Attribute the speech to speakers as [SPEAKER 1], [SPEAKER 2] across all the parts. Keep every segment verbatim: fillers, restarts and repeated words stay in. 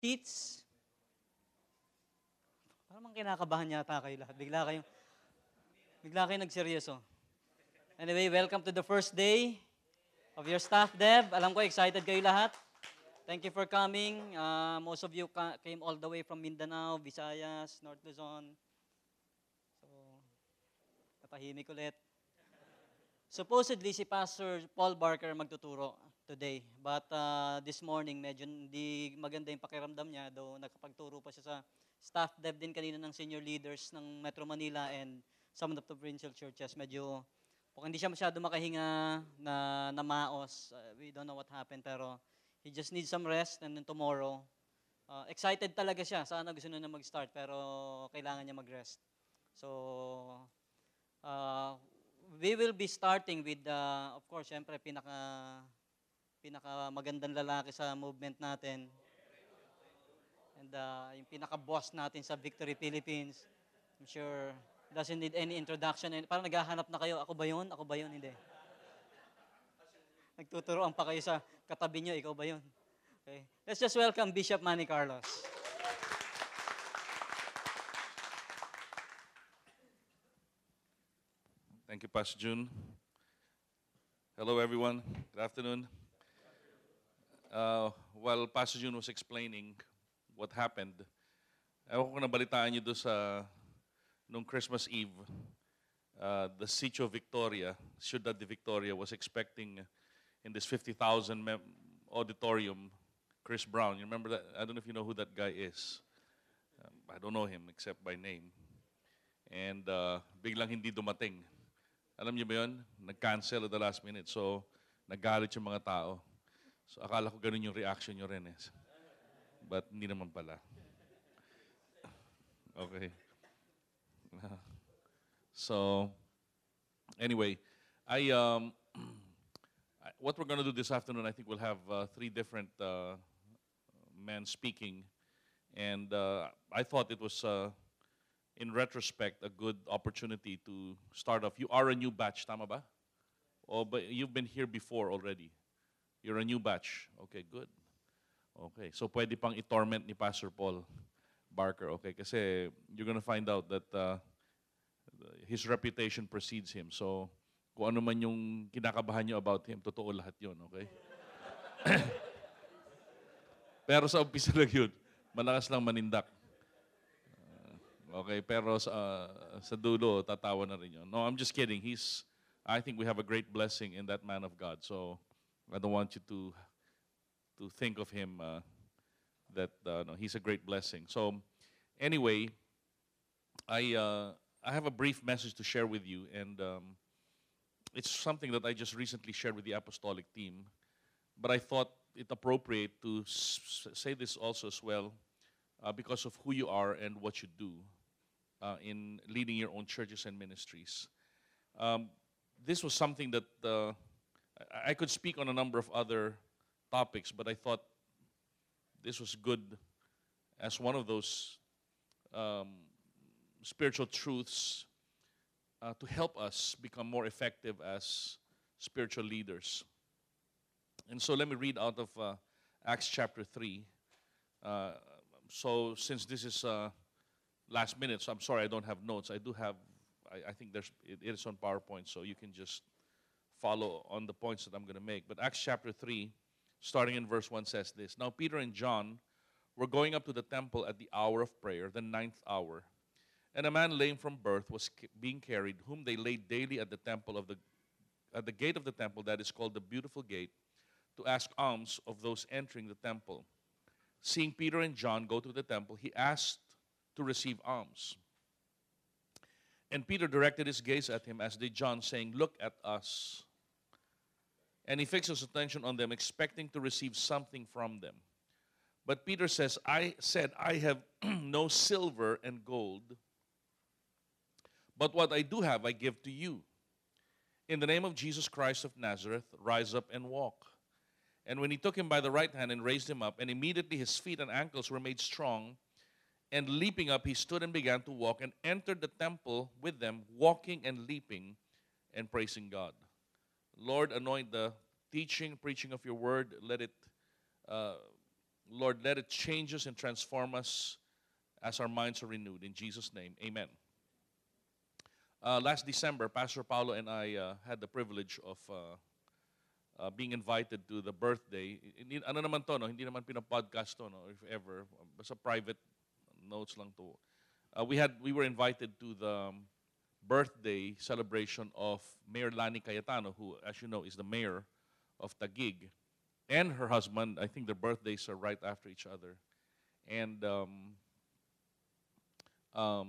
[SPEAKER 1] Tits. Parang mang kinakabahan yata kayo lahat. Bigla kayong, bigla kayong nagseryoso. Anyway, welcome to the first day of your staff dev. Alam ko, excited kayo lahat. Thank you for coming. Uh, most of you ca- came all the way from Mindanao, Visayas, North Luzon. So, natahimik ulit. Supposedly, si Pastor Paul Barker magtuturo today. But uh, this morning, medyo hindi maganda yung pakiramdam niya, though nakapagturo pa siya sa staff dev din kanina ng senior leaders ng Metro Manila and some of the provincial churches. Medyo, kung hindi siya masyado makahinga na, na maos, uh, we don't know what happened, pero he just needs some rest, and then tomorrow, uh, excited talaga siya. Sana gusto na na mag-start, pero kailangan niya mag-rest. So, uh, we will be starting with, uh, of course, syempre, pinaka, pinaka magandang lalaki sa movement natin. And uh, yung pinaka-boss natin sa Victory Philippines. I'm sure doesn't need any introduction. And parang naghahanap na kayo, ako ba yun? Ako ba yun? Hindi. Nagtuturoan pa kayo sa katabi nyo, ikaw ba yun? Okay. Let's just welcome Bishop Manny Carlos.
[SPEAKER 2] Thank you, Pastor June. Hello, everyone. Good afternoon. Uh, while Pastor June was explaining what happened, ewan ko kung nabalitaan niyo doon sa nung Christmas Eve, uh, the Sitio Victoria, Ciudad de Victoria, was expecting in this fifty thousand mem- auditorium, Chris Brown. You remember that? I don't know if you know who that guy is. Um, I don't know him except by name. And uh, biglang hindi dumating. Alam niyo ba yun? Nag-cancel at the last minute. So, naggalit yung mga tao. So, akala ko ganun yung reaction nyo rin. Eh. But hindi naman pala. Okay. So, anyway, I um, I- what we're going to do this afternoon, I think we'll have uh, three different uh, men speaking. And uh, I thought it was, uh, in retrospect, a good opportunity to start off. You are a new batch, tama ba? Oh, but you've been here before already. You're a new batch. Okay, good. Okay, so pwede pang i-torment ni Pastor Paul Barker. Okay, kasi you're gonna find out that uh, his reputation precedes him. So, kung ano man yung kinakabahan nyo about him, totoo lahat yun, okay? Pero sa umpisa lang yun, malakas lang manindak. Uh, okay, pero sa, uh, sa dulo, tatawa na rin yun. No, I'm just kidding. He's, I think we have a great blessing in that man of God. So, I don't want you to to think of him uh, that uh, no, he's a great blessing. So, anyway, I uh, I have a brief message to share with you, and um, it's something that I just recently shared with the apostolic team. But I thought it appropriate to s- say this also as well, uh, because of who you are and what you do uh, in leading your own churches and ministries. Um, this was something that uh, I I could speak on a number of other topics, but I thought this was good as one of those um, spiritual truths uh, to help us become more effective as spiritual leaders. And so let me read out of uh, Acts chapter three. Uh, so since this is uh, last minute, so I'm sorry I don't have notes. I do have, I, I think there's, it is on PowerPoint, so you can just follow on the points that I'm going to make. But Acts chapter three, starting in verse one, says this. Now Peter and John were going up to the temple at the hour of prayer, the ninth hour. And a man lame from birth was ca- being carried, whom they laid daily at the temple of the at the gate of the temple that is called the Beautiful Gate, to ask alms of those entering the temple. Seeing Peter and John go to the temple, he asked to receive alms. And Peter directed his gaze at him, as did John, saying, "Look at us." And he fixed his attention on them, expecting to receive something from them. But Peter says, I said, I have no silver and gold, but what I do have I give to you. In the name of Jesus Christ of Nazareth, rise up and walk. And when he took him by the right hand and raised him up, and immediately his feet and ankles were made strong, and leaping up, he stood and began to walk, and entered the temple with them, walking and leaping and praising God. Lord, anoint the teaching, preaching of your word. Let it uh, Lord, let it change us and transform us as our minds are renewed. In Jesus' name, amen. Uh, last December, Pastor Paulo and I uh, had the privilege of uh, uh, being invited to the birthday. Hindi, ano naman to, no? Hindi naman pinapodcast to, no? If ever. Basta private notes lang to. Uh, we had we were invited to the um, birthday celebration of Mayor Lani Cayetano, who, as you know, is the mayor of Taguig, and her husband. I think their birthdays are right after each other, and um, um,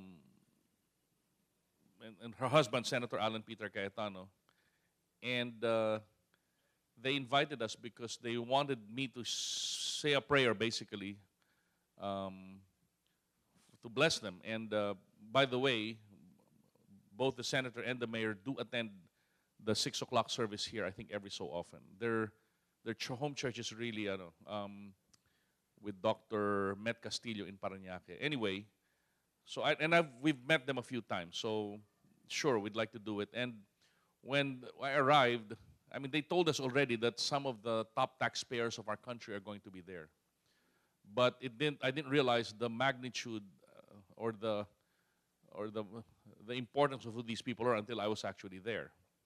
[SPEAKER 2] and, and her husband, Senator Alan Peter Cayetano, and uh, they invited us because they wanted me to say a prayer, basically, um, to bless them. And uh, by the way, both the senator and the mayor do attend the six o'clock service here, I think, every so often. Their, their ch home church is really, ano, um, with Doctor Met Castillo in Parañaque. Anyway, so I, and I've, we've met them a few times, so sure, we'd like to do it. And when I arrived, I mean, they told us already that some of the top taxpayers of our country are going to be there. But it didn't, I didn't realize the magnitude uh, or the or the the importance of who these people are until I was actually there.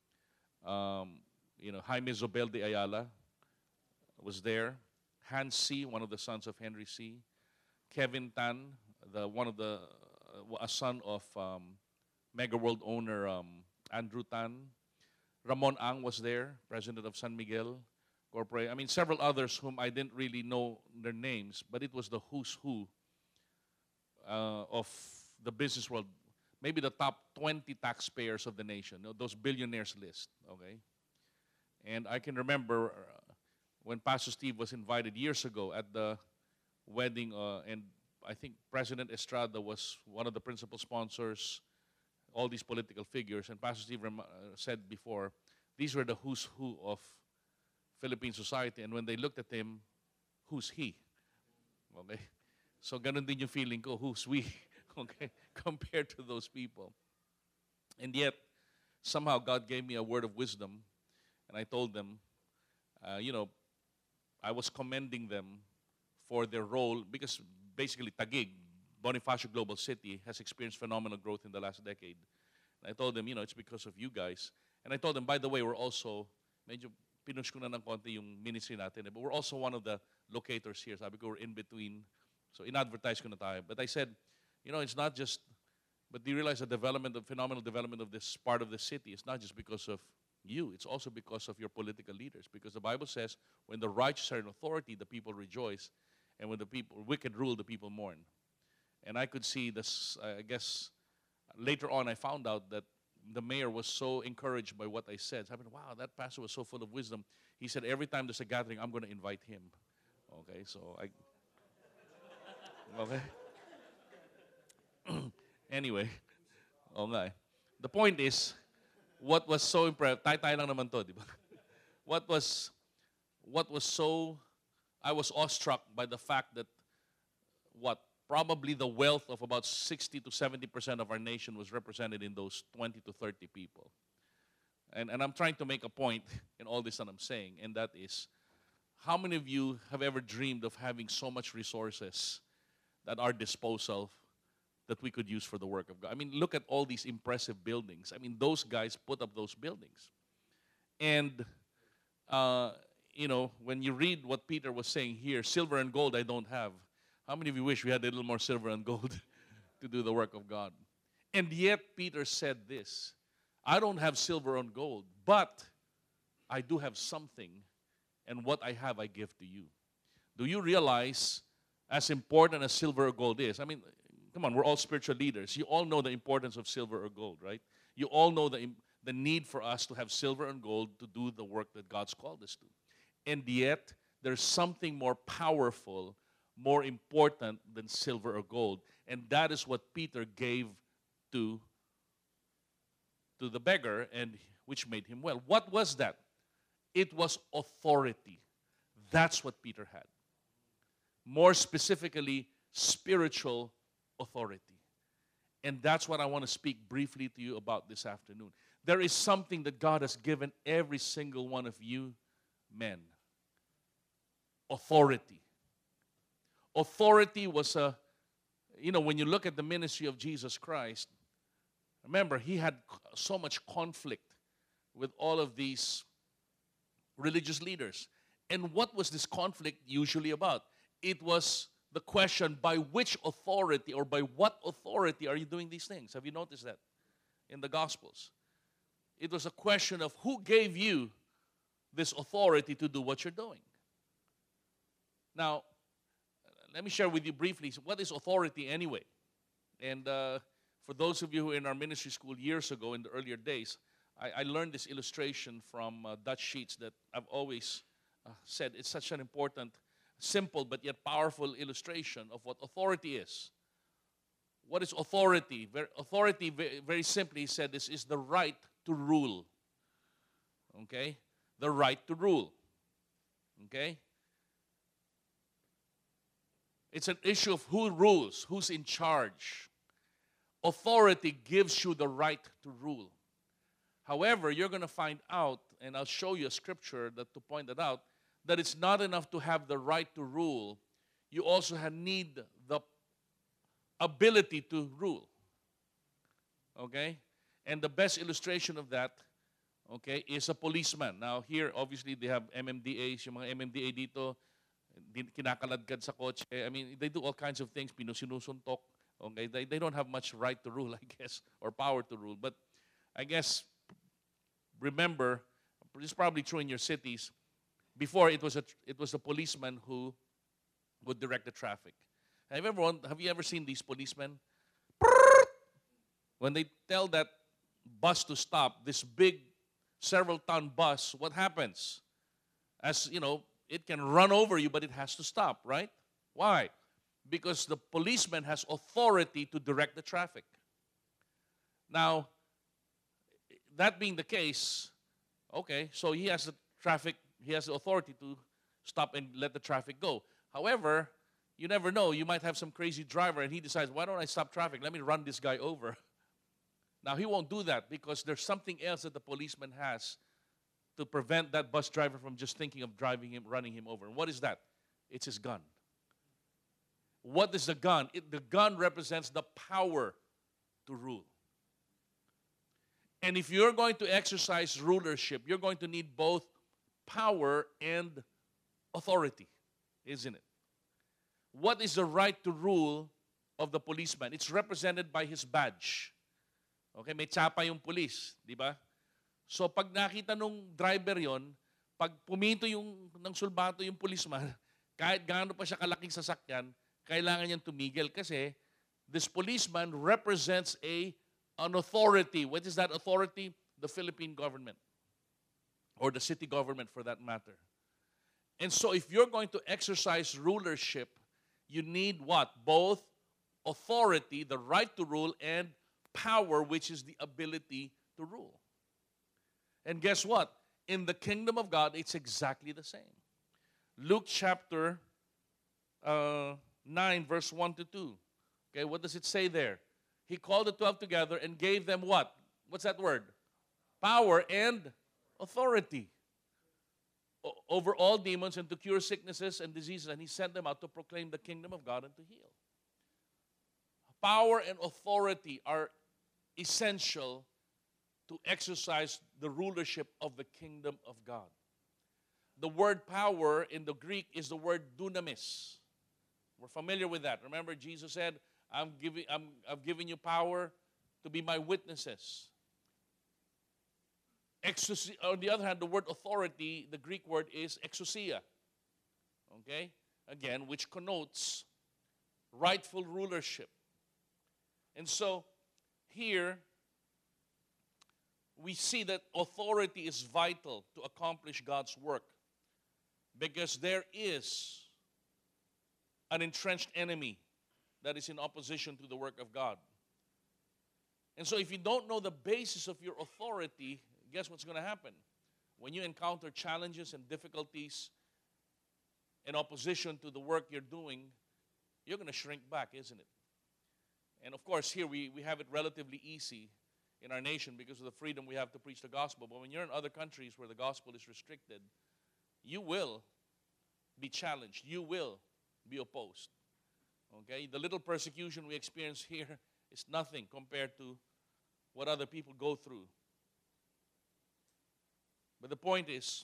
[SPEAKER 2] Um, you know, Jaime Zobel de Ayala was there. Hans C., one of the sons of Henry C. Kevin Tan, the one of the uh, a son of um, Mega World owner um, Andrew Tan. Ramon Ang was there, president of San Miguel Corporate. I mean, several others whom I didn't really know their names, but it was the who's who uh, of the business world. Maybe the top twenty taxpayers of the nation, you know, those billionaires list, okay? And I can remember uh, when Pastor Steve was invited years ago at the wedding, uh, and I think President Estrada was one of the principal sponsors, all these political figures, and Pastor Steve rem uh, said before, these were the who's who of Philippine society, and when they looked at him, who's he? Okay? So ganun din yung feeling ko, who's we? Okay? Compared to those people. And yet, somehow God gave me a word of wisdom, and I told them, uh, you know, I was commending them for their role, because basically Taguig, Bonifacio Global City, has experienced phenomenal growth in the last decade. And I told them, you know, it's because of you guys. And I told them, by the way, we're also, medyo pinush ko na ng konti yung ministry natin, but we're also one of the locators here. Sabi ko, we're in between. So in-advertise ko na tayo. But I said, you know, it's not just, but do you realize the development, the phenomenal development of this part of the city is not just because of you, it's also because of your political leaders. Because the Bible says, when the righteous are in authority, the people rejoice. And when the people wicked rule, the people mourn. And I could see this, I guess, later on I found out that the mayor was so encouraged by what I said. So I mean, wow, that pastor was so full of wisdom. He said, every time there's a gathering, I'm going to invite him. Okay, so I, okay. Anyway, okay. The point is, what was so impressive, tay-tay lang naman to, di ba? What was, what was so, I was awestruck by the fact that, what, probably the wealth of about sixty to seventy percent of our nation was represented in those twenty to thirty people. And, and I'm trying to make a point in all this that I'm saying, and that is, how many of you have ever dreamed of having so much resources at our disposal that we could use for the work of God? I mean, look at all these impressive buildings. I mean, those guys put up those buildings. And, uh, you know, when you read what Peter was saying here, silver and gold I don't have. How many of you wish we had a little more silver and gold to do the work of God? And yet Peter said this, I don't have silver and gold, but I do have something, and what I have I give to you. Do you realize, as important as silver or gold is, I mean, come on, we're all spiritual leaders. You all know the importance of silver or gold, right? You all know the, the need for us to have silver and gold to do the work that God's called us to. And yet, there's something more powerful, more important than silver or gold. And that is what Peter gave to, to the beggar, and which made him well. What was that? It was authority. That's what Peter had. More specifically, spiritual authority. And that's what I want to speak briefly to you about this afternoon. There is something that God has given every single one of you men. Authority. authority was a, you know, when you look at the ministry of Jesus Christ, remember, he had so much conflict with all of these religious leaders. And what was this conflict usually about? It was the question, by which authority or by what authority are you doing these things? Have you noticed that in the Gospels? It was a question of who gave you this authority to do what you're doing. Now, let me share with you briefly, what is authority anyway? And uh, for those of you who were in our ministry school years ago, in the earlier days, I, I learned this illustration from uh, Dutch Sheets that I've always uh, said it's such an important, simple but yet powerful illustration of what authority is. What is authority? Very, authority, very, very simply he said, this is the right to rule. Okay? The right to rule. Okay? It's an issue of who rules, who's in charge. Authority gives you the right to rule. However, you're going to find out, and I'll show you a scripture that to point that out, that it's not enough to have the right to rule. You also have, need the ability to rule. Okay? And the best illustration of that, okay, is a policeman. Now here, obviously, they have M M D As, yung mga M M D A dito, kinakaladkad sa kotse. I mean, they do all kinds of things, pinusinusuntok. Okay? They, they don't have much right to rule, I guess, or power to rule. But I guess, remember, this is probably true in your cities, before it was a, it was a policeman who would direct the traffic. Have you ever, have you ever seen these policemen? When they tell that bus to stop, this big several-ton bus, what happens? As, you know, it can run over you, but it has to stop, right? Why? Because the policeman has authority to direct the traffic. Now, that being the case, okay, so he has the traffic, he has the authority to stop and let the traffic go. However, you never know, you might have some crazy driver and he decides, why don't I stop traffic? Let me run this guy over. Now, he won't do that because there's something else that the policeman has to prevent that bus driver from just thinking of driving him, running him over. And what is that? It's his gun. What is the gun? It, the gun represents the power to rule. And if you're going to exercise rulership, you're going to need both power and authority, isn't it? What is the right to rule of the policeman? It's represented by his badge. Okay, may tsapa yung police, di ba? So pag nakita nung driver yon, pag puminto yung ng sulbato yung policeman, kahit gaano pa siya kalaking sasakyan, kailangan niyang tumigil kasi this policeman represents a an authority. What is that authority? The Philippine government or the city government for that matter. And so if you're going to exercise rulership, you need what? Both authority, the right to rule, and power, which is the ability to rule. And guess what? In the kingdom of God, it's exactly the same. Luke chapter uh, nine, verse one to two. Okay, what does it say there? He called the twelve together and gave them what? What's that word? Power and authority o- over all demons and to cure sicknesses and diseases. And he sent them out to proclaim the kingdom of God and to heal. Power and authority are essential to exercise the rulership of the kingdom of God. The word power in the Greek is the word dunamis. We're familiar with that. Remember, Jesus said, I'm giving, I'm, I've given you power to be my witnesses. Exousia, on the other hand, the word authority, the Greek word is exousia. Okay? Again, which connotes rightful rulership. And so, here, we see that authority is vital to accomplish God's work because there is an entrenched enemy that is in opposition to the work of God. And so if you don't know the basis of your authority, guess what's going to happen? When you encounter challenges and difficulties in opposition to the work you're doing, you're going to shrink back, isn't it? And of course, here we, we have it relatively easy in our nation because of the freedom we have to preach the gospel. But when you're in other countries where the gospel is restricted, you will be challenged. You will be opposed. Okay? The little persecution we experience here is nothing compared to what other people go through. But the point is,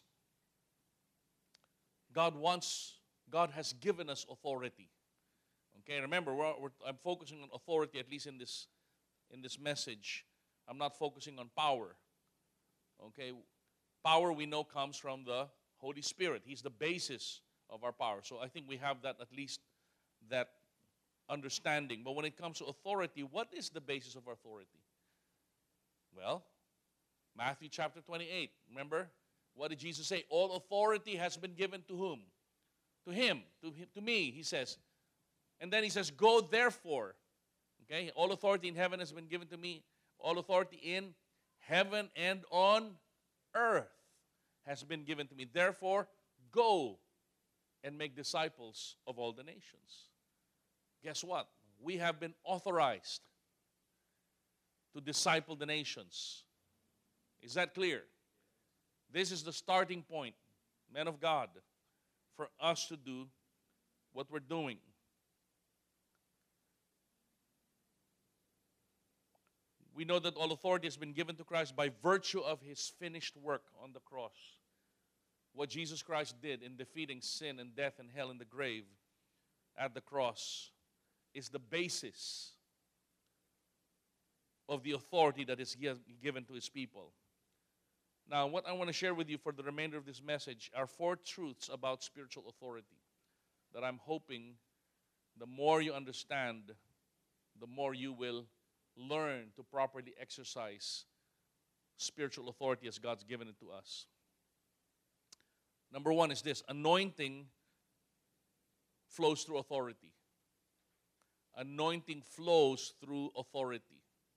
[SPEAKER 2] God wants, God has given us authority. Okay, remember, we're, we're, I'm focusing on authority, at least in this, in this message. I'm not focusing on power. Okay, power we know comes from the Holy Spirit. He's the basis of our power. So I think we have that, at least that understanding. But when it comes to authority, what is the basis of authority? Well, Matthew chapter twenty-eight. Remember, what did Jesus say? All authority has been given to whom? To him, to, him, to me, he says. And then he says, go therefore. Okay, all authority in heaven has been given to me. All authority in heaven and on earth has been given to me. Therefore, go and make disciples of all the nations. Guess what? We have been authorized to disciple the nations. Is that clear? This is the starting point, men of God, for us to do what we're doing. We know that all authority has been given to Christ by virtue of his finished work on the cross. What Jesus Christ did in defeating sin and death and hell and the grave at the cross is the basis of the authority that is given to his people. Now, what I want to share with you for the remainder of this message are four truths about spiritual authority that I'm hoping the more you understand, the more you will learn to properly exercise spiritual authority as God's given it to us. Number one is this: anointing flows through authority. Anointing flows through authority.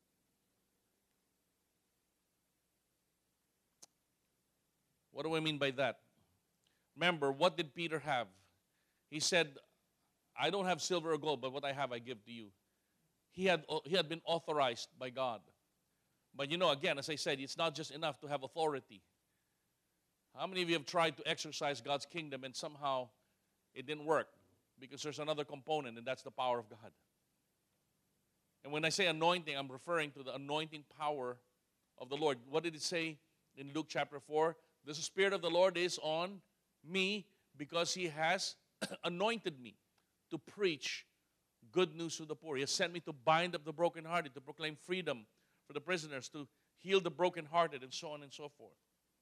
[SPEAKER 2] What do I mean by that? Remember, what did Peter have? He said, I don't have silver or gold, but what I have I give to you. He had, he had been authorized by God. But you know, again, as I said, it's not just enough to have authority. How many of you have tried to exercise God's kingdom and somehow it didn't work? Because there's another component, and that's the power of God. And when I say anointing, I'm referring to the anointing power of the Lord. What did it say in Luke chapter four? The Spirit of the Lord is on me because he has anointed me to preach good news to the poor. He has sent me to bind up the brokenhearted, to proclaim freedom for the prisoners, to heal the brokenhearted, and so on and so forth.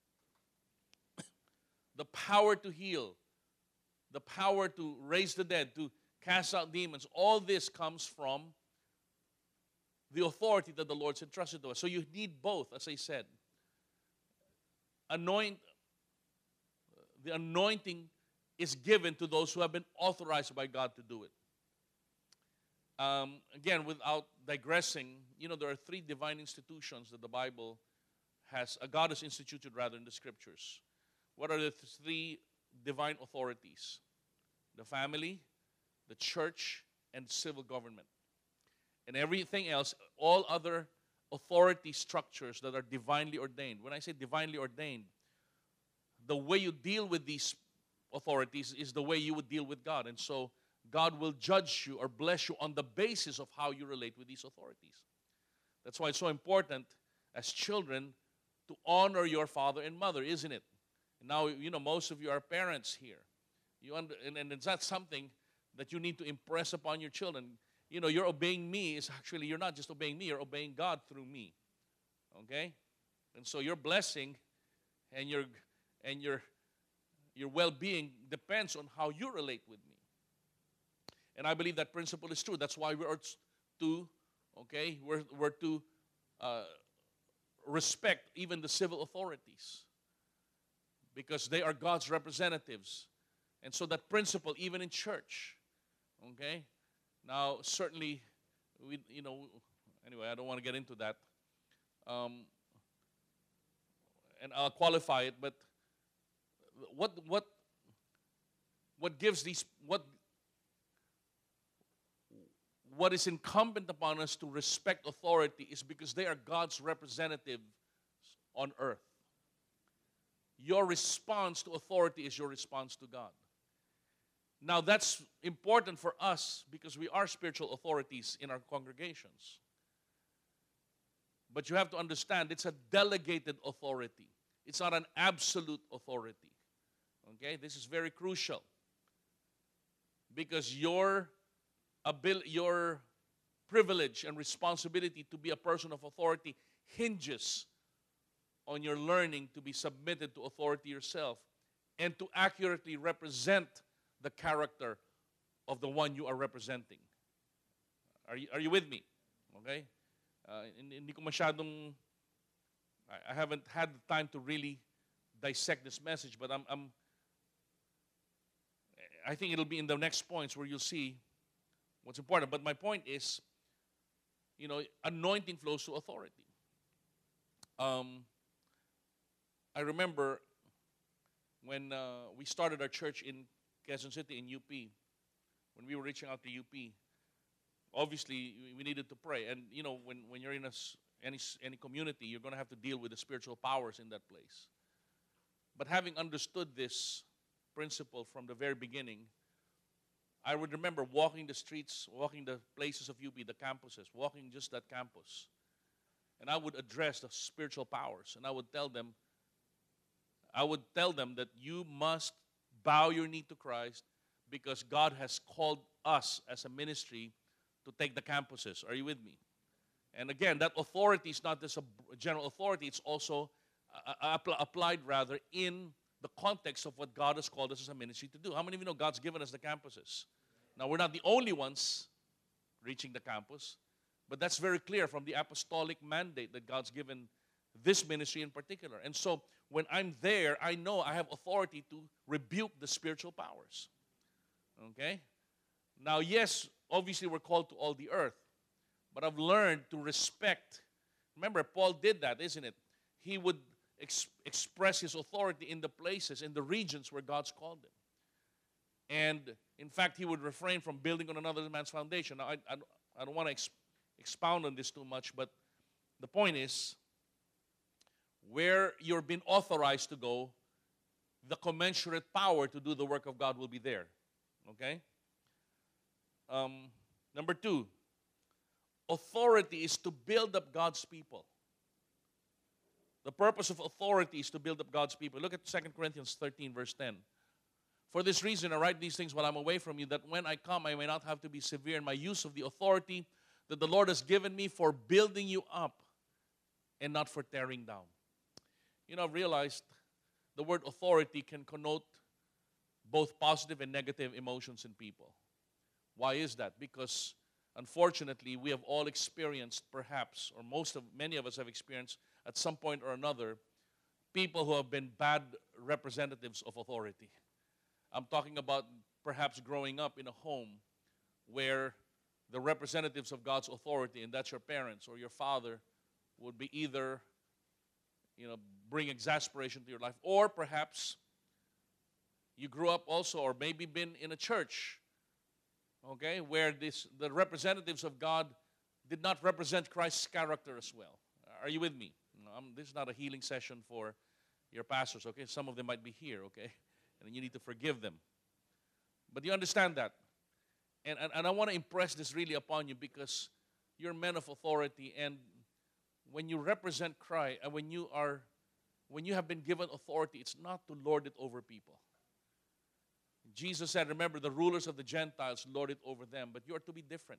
[SPEAKER 2] The power to heal, the power to raise the dead, to cast out demons, all this comes from the authority that the Lord's entrusted to us. So you need both, as I said. Anoint, the anointing is given to those who have been authorized by God to do it. Um, again, without digressing, you know, there are three divine institutions that the Bible has, uh, God has instituted rather in the scriptures. What are the th- three divine authorities? The family, the church, and civil government. And everything else, all other authority structures that are divinely ordained. When I say divinely ordained, the way you deal with these authorities is the way you would deal with God. And so God will judge you or bless you on the basis of how you relate with these authorities. That's why it's so important as children to honor your father and mother, isn't it? And now, you know, most of you are parents here. You under, and, and it's not something that you need to impress upon your children. You know, you're obeying me is actually, you're not just obeying me, you're obeying God through me. Okay? And so your blessing and your and your your well-being depends on how you relate with me. And I believe that principle is true. That's why we're to, okay, we're, we're to uh, respect even the civil authorities because they are God's representatives. And so that principle, even in church, okay? Now, certainly, we, you know, anyway, I don't want to get into that. Um, and I'll qualify it, but what what what gives these what what is incumbent upon us to respect authority is because they are God's representatives on earth. Your response to authority is your response to God. Now, that's important for us because we are spiritual authorities in our congregations. But you have to understand, it's a delegated authority. It's not an absolute authority. Okay? This is very crucial. Because your abil- your privilege and responsibility to be a person of authority hinges on your learning to be submitted to authority yourself and to accurately represent the character of the one you are representing. Are you, are you with me? Okay? Uh, hindi ko masyadong, I I haven't had the time to really dissect this message, but I'm, I'm, I think it'll be in the next points where you'll see what's important. But my point is, you know, anointing flows to authority. Um, I remember when uh, we started our church in Quezon City in U P, when we were reaching out to U P, obviously we needed to pray. And you know, when, when you're in a, any, any community, you're going to have to deal with the spiritual powers in that place. But having understood this principle from the very beginning, I would remember walking the streets, walking the places of U P, the campuses, walking just that campus. And I would address the spiritual powers. And I would tell them, I would tell them that you must bow your knee to Christ because God has called us as a ministry to take the campuses. Are you with me? And again, that authority is not just a general authority. It's also uh, uh, applied rather in the context of what God has called us as a ministry to do. How many of you know God's given us the campuses? Now, we're not the only ones reaching the campus, but that's very clear from the apostolic mandate that God's given this ministry in particular. And so when I'm there, I know I have authority to rebuke the spiritual powers. Okay? Now, yes, obviously we're called to all the earth, but I've learned to respect. Remember, Paul did that, isn't it? He would ex- express his authority in the places, in the regions where God's called him. And in fact, he would refrain from building on another man's foundation. Now, I, I, I don't want to ex- expound on this too much, but the point is, where you're being authorized to go, the commensurate power to do the work of God will be there. Okay? Um, number two, authority is to build up God's people. The purpose of authority is to build up God's people. Look at Second Corinthians thirteen, verse ten. For this reason, I write these things while I'm away from you, that when I come, I may not have to be severe in my use of the authority that the Lord has given me for building you up and not for tearing down. You know, I've realized the word authority can connote both positive and negative emotions in people. Why is that? Because unfortunately, we have all experienced, perhaps, or most of, many of us have experienced at some point or another, people who have been bad representatives of authority. I'm talking about perhaps growing up in a home where the representatives of God's authority, and that's your parents or your father, would be either, you know, bring exasperation to your life, or perhaps you grew up also, or maybe been in a church, okay, where this the representatives of God did not represent Christ's character as well. Are you with me? No, I'm, this is not a healing session for your pastors, okay? Some of them might be here, okay? And you need to forgive them. But you understand that. And, and, and I want to impress this really upon you because you're men of authority, and when you represent Christ, and when you are, when you have been given authority, it's not to lord it over people. Jesus said, remember, the rulers of the Gentiles lord it over them, but you are to be different.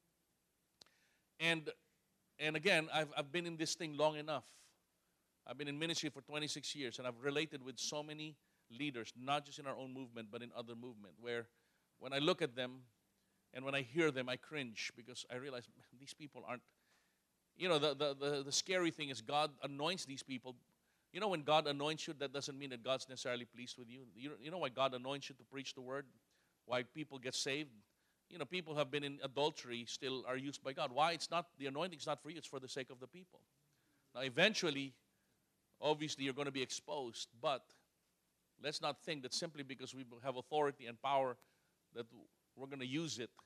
[SPEAKER 2] And and again, I've I've been in this thing long enough. I've been in ministry for twenty-six years, and I've related with so many leaders, not just in our own movement, but in other movement, where when I look at them and when I hear them, I cringe because I realize these people aren't, you know, the, the, the, the scary thing is God anoints these people. You know, when God anoints you, that doesn't mean that God's necessarily pleased with you. You, you know why God anoints you to preach the word? Why people get saved? You know, people who have been in adultery still are used by God. Why? It's not, the anointing's not for you, it's for the sake of the people. Now, eventually, obviously, you're going to be exposed, but let's not think that simply because we have authority and power that we're going to use it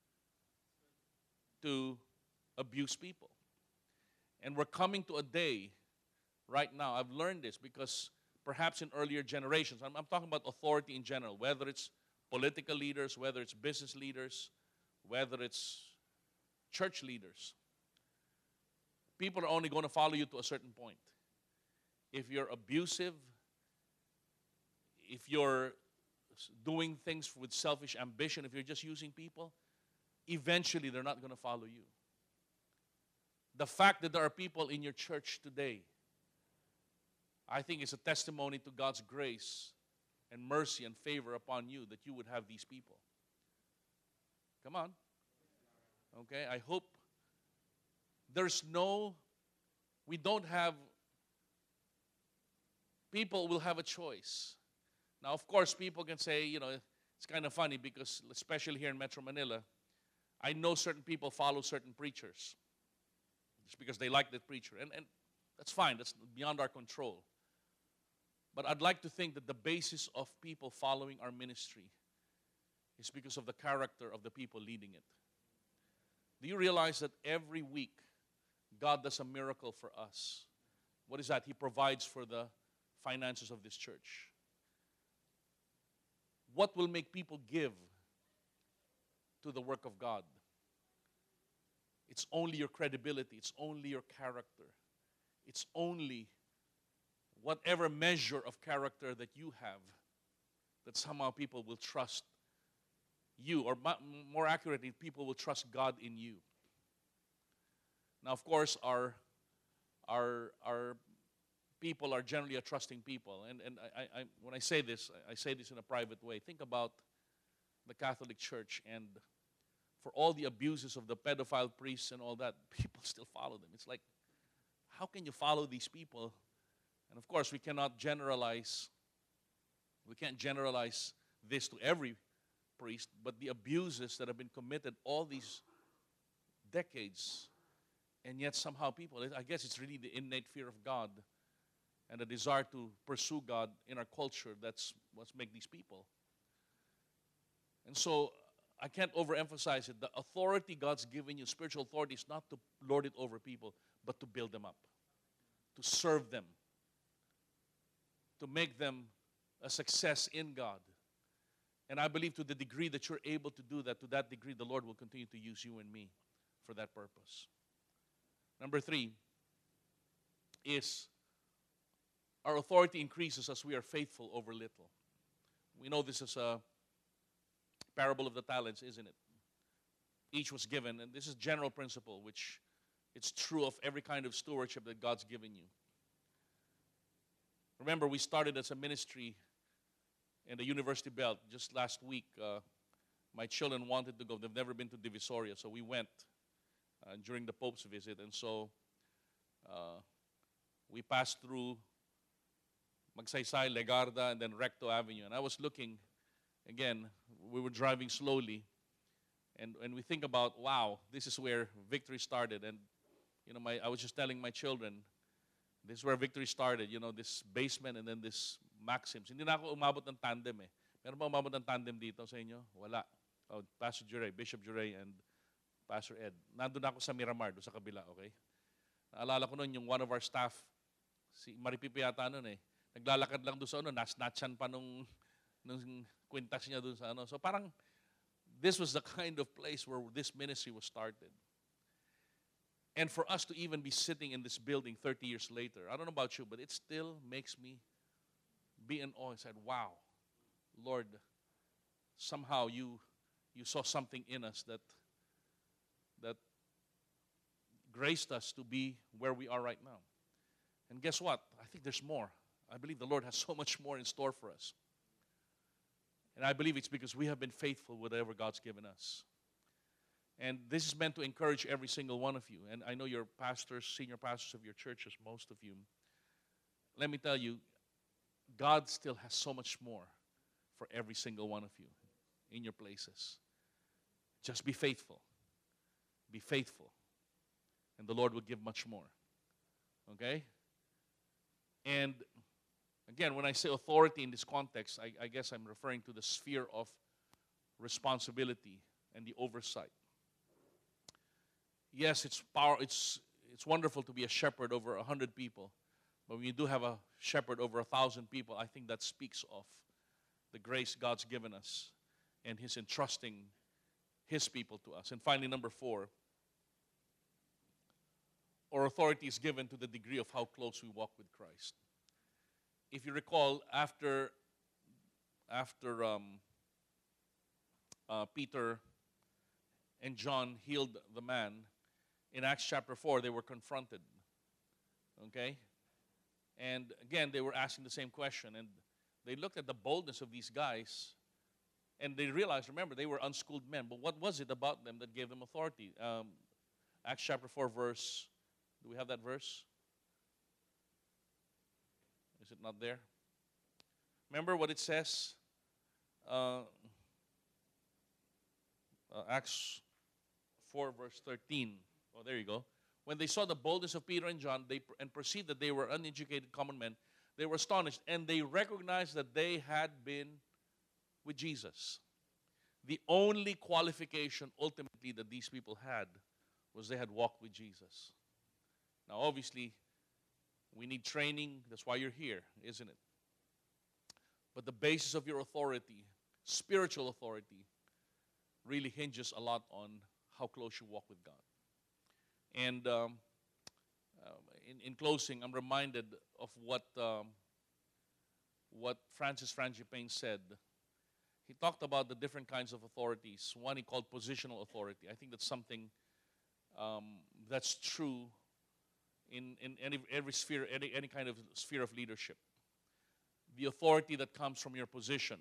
[SPEAKER 2] to abuse people. And we're coming to a day right now, I've learned this because perhaps in earlier generations, I'm, I'm talking about authority in general, whether it's political leaders, whether it's business leaders, whether it's church leaders. People are only going to follow you to a certain point. If you're abusive, if you're doing things with selfish ambition, if you're just using people, eventually they're not going to follow you. The fact that there are people in your church today, I think it's a testimony to God's grace and mercy and favor upon you that you would have these people. Come on. Okay, I hope there's no, we don't have, people will have a choice. Now, of course, people can say, you know, it's kind of funny because, especially here in Metro Manila, I know certain people follow certain preachers just because they like that preacher. And, and that's fine. That's beyond our control. But I'd like to think that the basis of people following our ministry is because of the character of the people leading it. Do you realize that every week God does a miracle for us? What is that? He provides for the finances of this church. What will make people give to the work of God? It's only your credibility. It's only your character. It's only whatever measure of character that you have that somehow people will trust you, or more accurately, people will trust God in you. Now, of course, our our our people are generally a trusting people, and and I, I when I say this, I say this in a private way. Think about the Catholic Church, and for all the abuses of the pedophile priests and all that, people still follow them. It's like, how can you follow these people? And of course, we cannot generalize. We can't generalize this to every priest, but the abuses that have been committed all these decades, and yet somehow people, I guess it's really the innate fear of God and the desire to pursue God in our culture that's what's make these people. And so I can't overemphasize it. The authority God's given you, spiritual authority, is not to lord it over people, but to build them up, to serve them, to make them a success in God. And I believe to the degree that you're able to do that, to that degree the Lord will continue to use you and me for that purpose. Number three is our authority increases as we are faithful over little. We know this is a parable of the talents, isn't it? Each was given, and this is general principle, which it's true of every kind of stewardship that God's given you. Remember, we started as a ministry in the University Belt just last week. Uh, my children wanted to go. They've never been to Divisoria, so we went uh, during the Pope's visit. And so uh, we passed through Magsaysay, Legarda, and then Recto Avenue. And I was looking, again, we were driving slowly, and, and we think about, wow, this is where Victory started. And, you know, my, I was just telling my children, this is where Victory started, you know, this basement and then this Maxims. Hindi na ako umabot ng tandem eh. Meron ba umabot ng tandem dito sa inyo? Wala. Oh, Pastor Juray, Bishop Juray, and Pastor Ed. Nandun ako sa Miramar, doon sa kabila, okay? Naalala ko noon yung one of our staff, si Maripipi yata noon eh, naglalakad lang doon sa ano, nasnatchan pa nung, nung kwintas niya doon sa ano. So parang, this was the kind of place where this ministry was started. And for us to even be sitting in this building thirty years later, I don't know about you, but it still makes me be in awe and said, wow, Lord, somehow you you saw something in us that that graced us to be where we are right now. And guess what? I think there's more. I believe the Lord has so much more in store for us. And I believe it's because we have been faithful with whatever God's given us. And this is meant to encourage every single one of you. And I know you're pastors, senior pastors of your churches, most of you. Let me tell you, God still has so much more for every single one of you in your places. Just be faithful. Be faithful. And the Lord will give much more. Okay? And again, when I say authority in this context, I, I guess I'm referring to the sphere of responsibility and the oversight. Yes, it's power. It's it's wonderful to be a shepherd over a hundred people, but when you do have a shepherd over a thousand people, I think that speaks of the grace God's given us. and His entrusting His people to us. And finally, number four, our authority is given to the degree of how close we walk with Christ. If you recall, after, after um, uh, Peter and John healed the man, in Acts chapter four, they were confronted. Okay? And again, they were asking the same question. And they looked at the boldness of these guys, and they realized, remember, they were unschooled men. But what was it about them that gave them authority? Um, Acts chapter four, verse, do we have that verse? Is it not there? Remember what it says? Uh, uh, Acts four, verse thirteen. Oh, there you go. When they saw the boldness of Peter and John they, and perceived that they were uneducated common men, they were astonished, and they recognized that they had been with Jesus. The only qualification ultimately that these people had was they had walked with Jesus. Now, obviously, we need training. That's why you're here, isn't it? But the basis of your authority, spiritual authority, really hinges a lot on how close you walk with God. And um, uh, in, in closing, I'm reminded of what um, what Francis Frangipane said. He talked about the different kinds of authorities. One he called positional authority. I think that's something um, that's true in, in any, every sphere, any, any kind of sphere of leadership. The authority that comes from your position.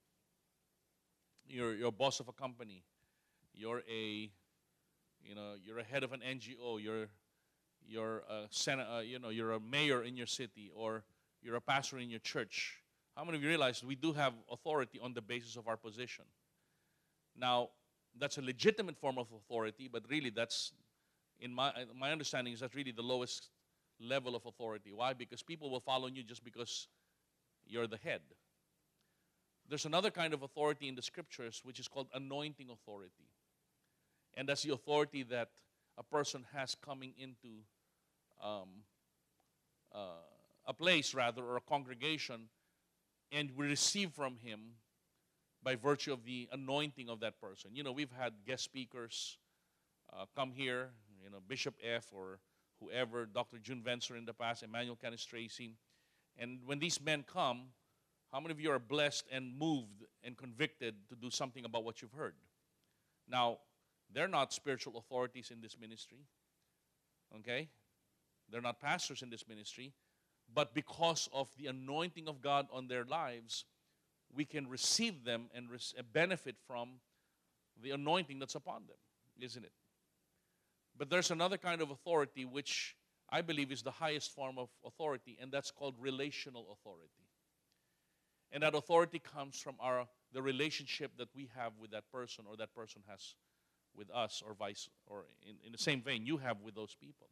[SPEAKER 2] You're, you're a boss of a company. You're a You know, you're a head of an N G O. You're, you're a sen- uh, you know, you're a mayor in your city, or you're a pastor in your church. How many of you realize we do have authority on the basis of our position? Now, that's a legitimate form of authority, but really, that's in my my understanding is that's really the lowest level of authority. Why? Because people will follow you just because you're the head. There's another kind of authority in the scriptures which is called anointing authority. And that's the authority that a person has coming into um, uh, a place, rather, or a congregation, and we receive from him by virtue of the anointing of that person. You know, we've had guest speakers uh, come here, you know, Bishop F. or whoever, Doctor June Vencer in the past, Emmanuel Canis Tracy. And when these men come, how many of you are blessed and moved and convicted to do something about what you've heard? Now, they're not spiritual authorities in this ministry, okay? They're not pastors in this ministry, but because of the anointing of God on their lives, we can receive them and re- benefit from the anointing that's upon them, isn't it? But there's another kind of authority which I believe is the highest form of authority, and that's called relational authority. And that authority comes from our the relationship that we have with that person, or that person has with us, or vice, or in, in the same vein you have with those people.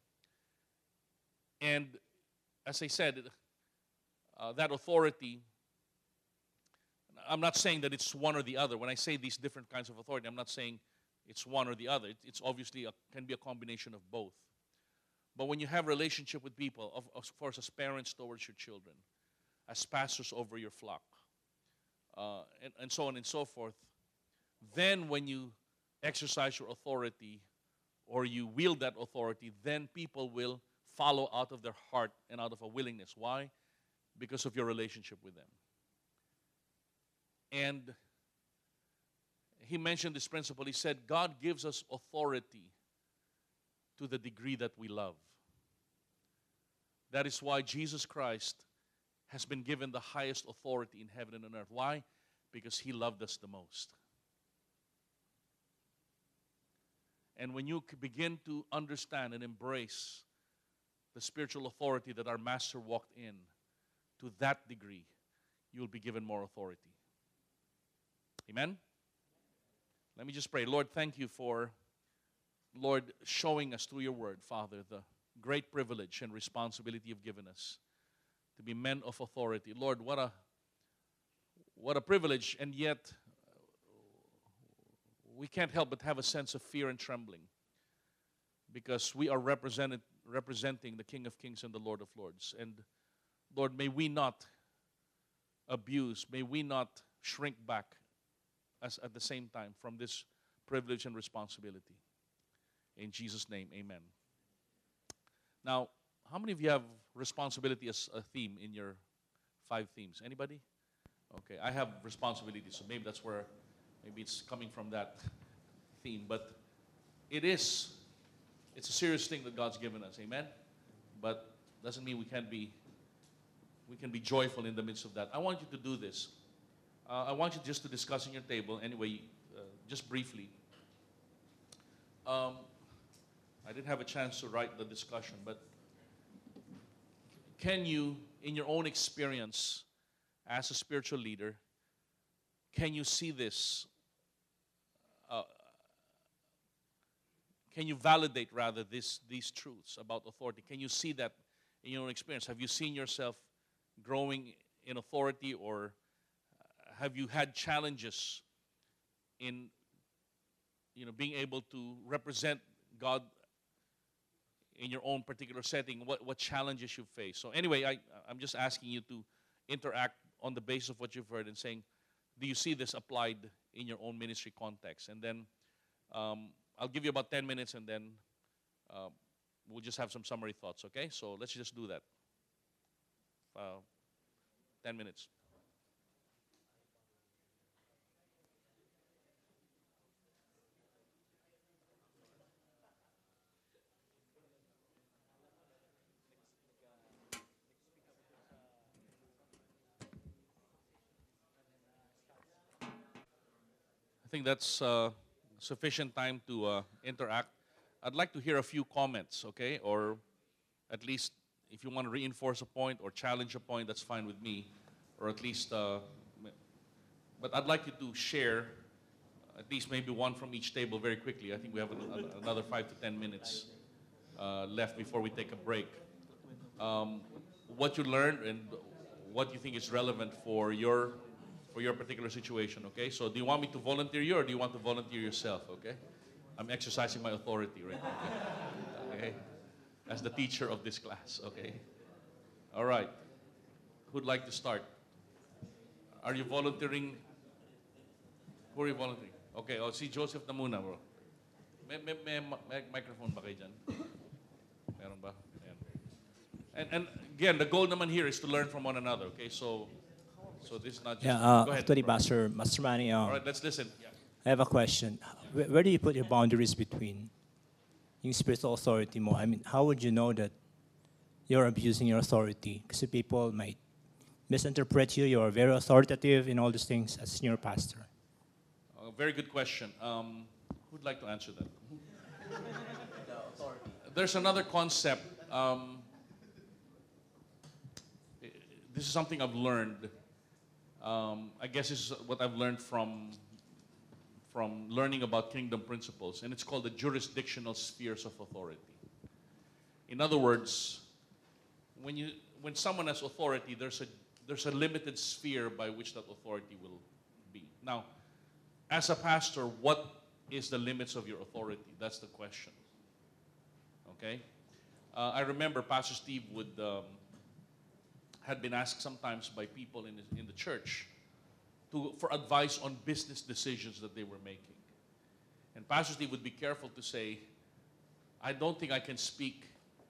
[SPEAKER 2] And as I said, uh, that authority, I'm not saying that it's one or the other. When I say these different kinds of authority, I'm not saying it's one or the other. It, it's obviously a, can be a combination of both. But when you have relationship with people, of, of course, as parents towards your children, as pastors over your flock, uh, and, and so on and so forth, then when you exercise your authority, or you wield that authority, then people will follow out of their heart and out of a willingness. Why? Because of your relationship with them. And he mentioned this principle. He said, God gives us authority to the degree that we love. That is why Jesus Christ has been given the highest authority in heaven and on earth. Why? Because he loved us the most. And when you begin to understand and embrace the spiritual authority that our Master walked in, to that degree, you'll be given more authority. Amen? Let me just pray. Lord, thank you for, Lord, showing us through your word, Father, the great privilege and responsibility you've given us to be men of authority. Lord, what a, what a privilege, and yet we can't help but have a sense of fear and trembling, because we are represented, representing the King of Kings and the Lord of Lords. And Lord, may we not abuse, may we not shrink back as at the same time from this privilege and responsibility. In Jesus' name, amen. Now, how many of you have responsibility as a theme in your five themes? Anybody? Okay, I have responsibility, so maybe that's where, maybe it's coming from that theme. But it is, it's a serious thing that God's given us, amen? But doesn't mean we can't be, we can be joyful in the midst of that. I want you to do this. Uh, I want you just to discuss in your table, anyway, uh, just briefly. Um, I didn't have a chance to write the discussion, but can you, in your own experience as a spiritual leader, can you see this? Uh, can you validate, rather, this, these truths about authority? Can you see that in your own experience? Have you seen yourself growing in authority, or have you had challenges in, you know, being able to represent God in your own particular setting? What, what challenges you face? So anyway, I, I'm just asking you to interact on the basis of what you've heard and saying, do you see this applied in your own ministry context? And then um, I'll give you about ten minutes, and then uh, we'll just have some summary thoughts, okay? So let's just do that. Uh, ten minutes. I think that's uh, sufficient time to uh, interact. I'd like to hear a few comments, okay? Or at least if you want to reinforce a point or challenge a point, that's fine with me. Or at least, uh, but I'd like you to share at least maybe one from each table very quickly. I think we have an, another five to ten minutes uh, left before we take a break. Um, what you learned and what you think is relevant for your for your particular situation, okay? So do you want me to volunteer you, or do you want to volunteer yourself, okay? I'm exercising my authority right now, okay? As the teacher of this class, okay? All right. Who'd like to start? Are you volunteering? Who are you volunteering? Okay, oh, si Joseph na muna, bro. May, may, may, may microphone ba kayo dyan? Meron ba? Ayan. And, and again, the goal naman here is to learn from one another, okay? So, so this is not just...
[SPEAKER 3] Yeah, uh,
[SPEAKER 2] go ahead,
[SPEAKER 3] actually,
[SPEAKER 2] bro.
[SPEAKER 3] Pastor Master Manny, uh,
[SPEAKER 2] All right, let's listen. Yeah.
[SPEAKER 3] I have a question. Where, where do you put your boundaries between yung spiritual authority mo? I mean, how would you know that you're abusing your authority? Because people might misinterpret you. You're very authoritative in all these things as senior pastor.
[SPEAKER 2] Uh, very good question. Um, who'd like to answer that? There's another concept. Um, this is something I've learned. Um, I guess this is what I've learned from, from learning about kingdom principles, and it's called the jurisdictional spheres of authority. In other words, when, you, when someone has authority, there's a, there's a limited sphere by which that authority will be. Now, as a pastor, what is the limits of your authority? That's the question. Okay? Uh, I remember Pastor Steve would... Um, had been asked sometimes by people in the, in the church to, for advice on business decisions that they were making. And Pastor Steve would be careful to say, I don't think I can speak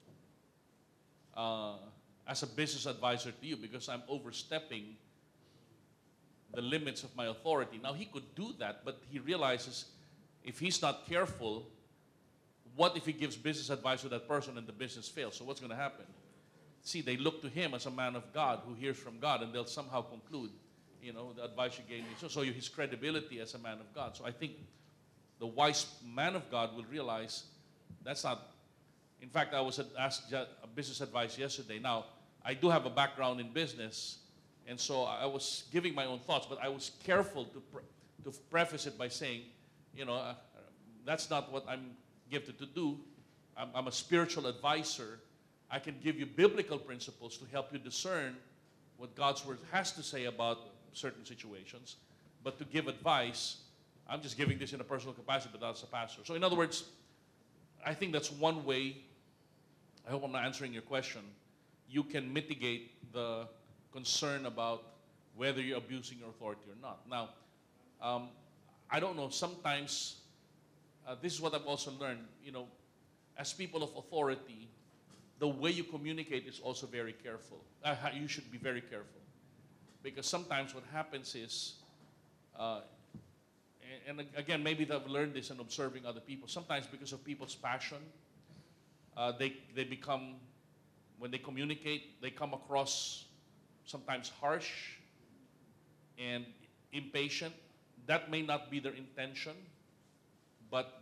[SPEAKER 2] uh, as a business advisor to you because I'm overstepping the limits of my authority. Now, he could do that, but he realizes if he's not careful, what if he gives business advice to that person and the business fails? So what's going to happen? See, they look to him as a man of God who hears from God, and they'll somehow conclude, you know, the advice you gave me. So, so his credibility as a man of God. So I think the wise man of God will realize that's not. In fact, I was asked a business advice yesterday. Now, I do have a background in business, and so I was giving my own thoughts, but I was careful to pre to preface it by saying, you know, uh, that's not what I'm gifted to do. I'm, I'm a spiritual advisor. I can give you biblical principles to help you discern what God's word has to say about certain situations. But to give advice, I'm just giving this in a personal capacity, but not as a pastor. So in other words, I think that's one way, I hope I'm not answering your question, you can mitigate the concern about whether you're abusing your authority or not. Now, um, I don't know, sometimes, uh, this is what I've also learned, you know, as people of authority, the way you communicate is also very careful. Uh, you should be very careful. Because sometimes what happens is, uh, and, and again, maybe I've learned this in observing other people, sometimes because of people's passion, uh, they, they become, when they communicate, they come across sometimes harsh and impatient. That may not be their intention, but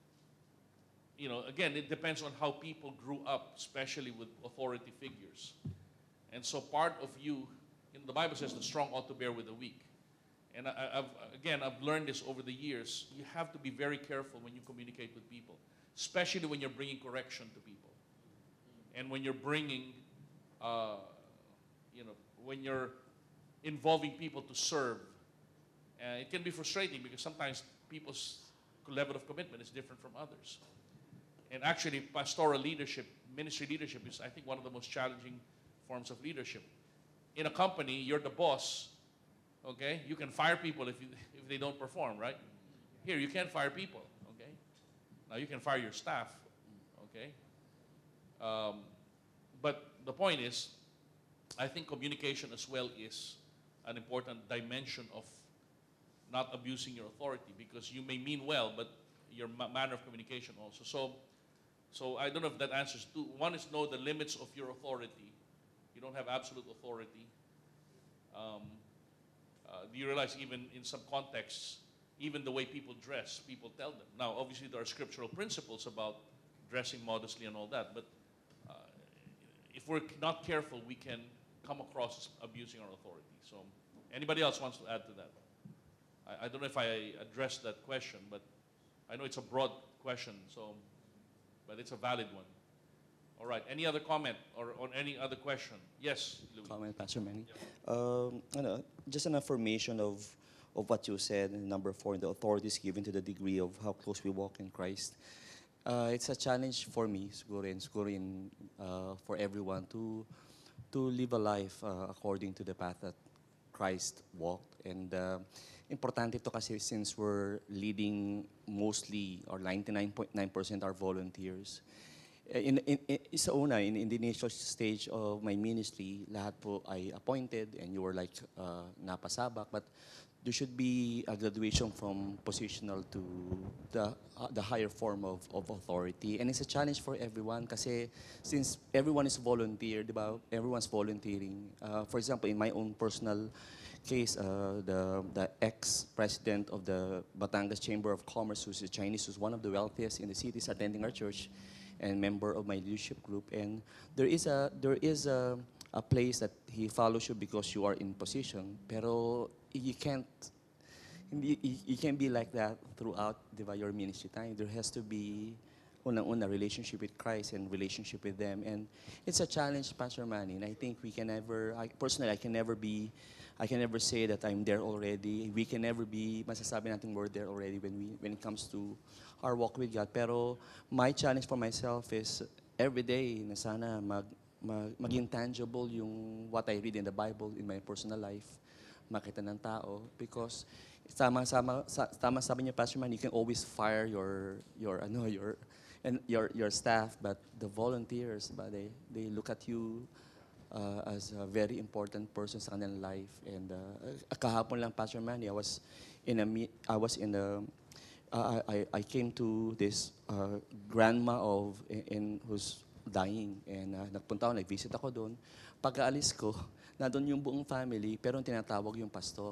[SPEAKER 2] you know, again, it depends on how people grew up, especially with authority figures. And so part of you, you know, the Bible says the strong ought to bear with the weak. And I, I've, again, I've learned this over the years. You have to be very careful when you communicate with people, especially when you're bringing correction to people. And when you're bringing, uh, you know, when you're involving people to serve. Uh, it can be frustrating because sometimes people's level of commitment is different from others. And actually, pastoral leadership, ministry leadership is, I think, one of the most challenging forms of leadership. In a company, you're the boss, okay? You can fire people if, you, if they don't perform, right? Here, you can't fire people, okay? Now, you can fire your staff, okay? Um, but the point is, I think communication as well is an important dimension of not abusing your authority, because you may mean well, but your ma manner of communication also. So, so I don't know if that answers two. One is know the limits of your authority. You don't have absolute authority. Um, uh, do you realize even in some contexts, even the way people dress, people tell them. Now, obviously, there are scriptural principles about dressing modestly and all that, but uh, if we're not careful, we can come across as abusing our authority. So, anybody else wants to add to that? I, I don't know if I addressed that question, but I know it's a broad question, so, but it's a valid one. All right, any other comment or on any other question? Yes, Louis.
[SPEAKER 4] Comment, Pastor Manny. Um, ano, just an affirmation of, of what you said in number four, the authorities given to the degree of how close we walk in Christ. Uh, it's a challenge for me, siguro, and siguro in, uh, for everyone to, to live a life uh, according to the path that Christ walked. And uh, importante ito kasi since we're leading mostly, or ninety-nine point nine percent are volunteers. In, in, in, sa una, in, in the initial stage of my ministry, lahat po ay appointed and you were like uh, napasabak. But there should be a graduation from positional to the, uh, the higher form of, of authority. And it's a challenge for everyone kasi since everyone is volunteer, di ba? Everyone's volunteering. Uh, for example, in my own personal case, uh, the, the ex-president of the Batangas Chamber of Commerce, who's a Chinese, who's one of the wealthiest in the city, is attending our church, and member of my leadership group. And there is a there is a, a place that he follows you because you are in position. Pero you can't you, you can't be like that throughout, diba, your ministry time. There has to be unang-una relationship with Christ and relationship with them. And it's a challenge, Pastor Manny. And I think we can never, I, personally, I can never be, I can never say that I'm there already. We can never be, masasabi natin we're there already when we when it comes to our walk with God. Pero my challenge for myself is every day na sana mag, mag, maging tangible yung what I read in the Bible in my personal life, makita ng tao. Because tama sama tama sabi niya, Pastor Man, you can always fire your your ano your and your your staff, but the volunteers, but they they look at you uh, as a very important person sa kanilang life. And uh, kahapon lang, Pastor Manny, I was in a meet, I was in a Uh, I, I came to this uh, grandma of in, in who's dying, and uh, nagpunta ako, nag-visit ako doon. Pagkaalis ko, nandun yung buong family, pero tinatawag yung pastor.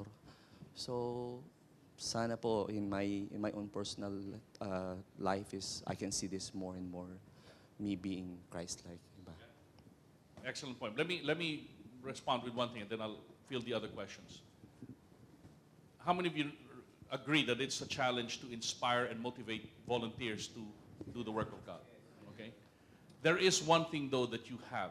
[SPEAKER 4] So sana po in my in my own personal uh, life is I can see this more and more, me being Christ-like. Diba?
[SPEAKER 2] Excellent point. Let me let me respond with one thing, and then I'll field the other questions. How many of you agree that it's a challenge to inspire and motivate volunteers to do the work of God? Okay? There is one thing, though, that you have